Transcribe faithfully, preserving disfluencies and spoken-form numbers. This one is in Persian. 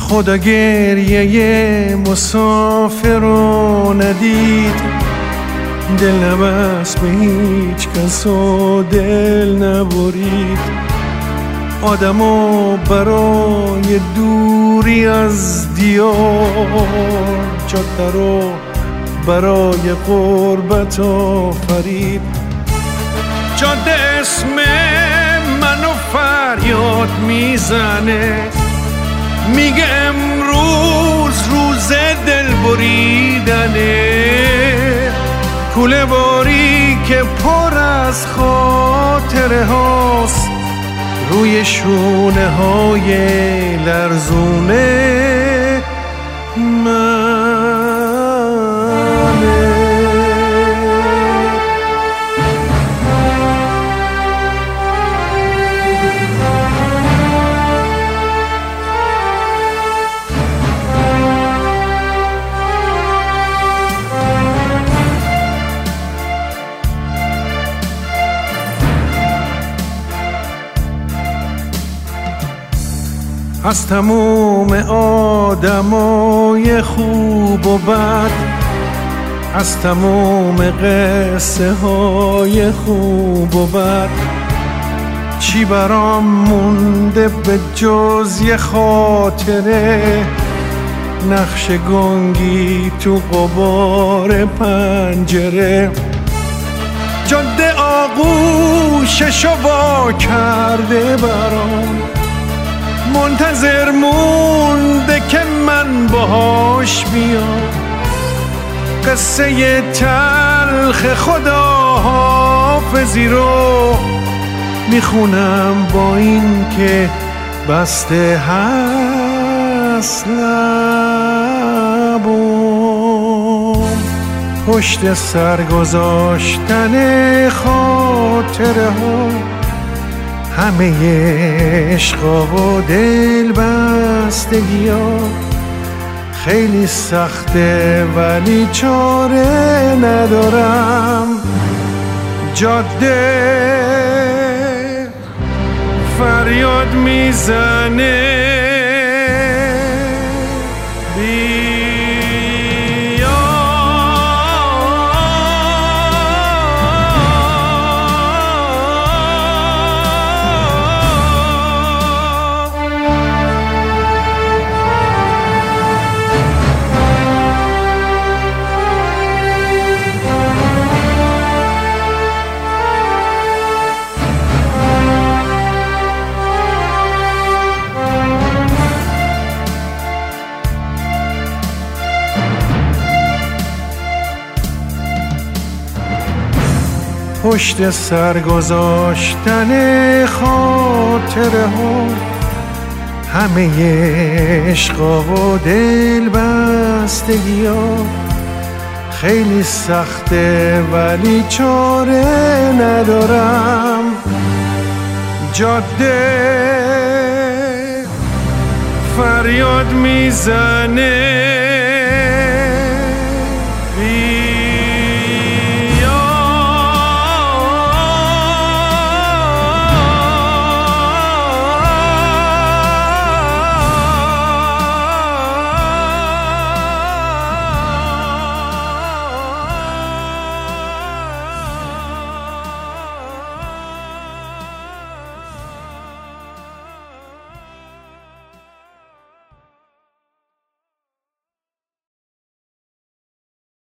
خدا گریه مسافر رو ندید، دل نبست به هیچ کس و دل نبرید. آدمو برای دوری از دیار، جاده رو برای قربت آفرید. جاده اسم منو فریاد میزنه، میگه امروز روز دل بریدنه. کوله باری که پر از خاطره هاست، روی شونه های لرزونه منه. از تموم آدمای خوب و بد، از تموم قصه های خوب و بد، چی برام مونده به جز یه خاطره؟ نقش گنگی تو غبار پنجره. جاده آغوششو وا کرده برام، منتظر مونده که من باهاش بیام. قصه تلخ خداحافظی رو میخونم با این که بسته هست لبم. پشت سر گذاشتن خاطره ها، همه عشقا و دل بستگی ها خیلی سخته ولی چاره ندارم. جاده فریاد میزنه، پشت سر گذاشتن خاطره ها، همه عشقا و دل بستگی ها خیلی سخته ولی چاره ندارم. جاده فریاد میزنه،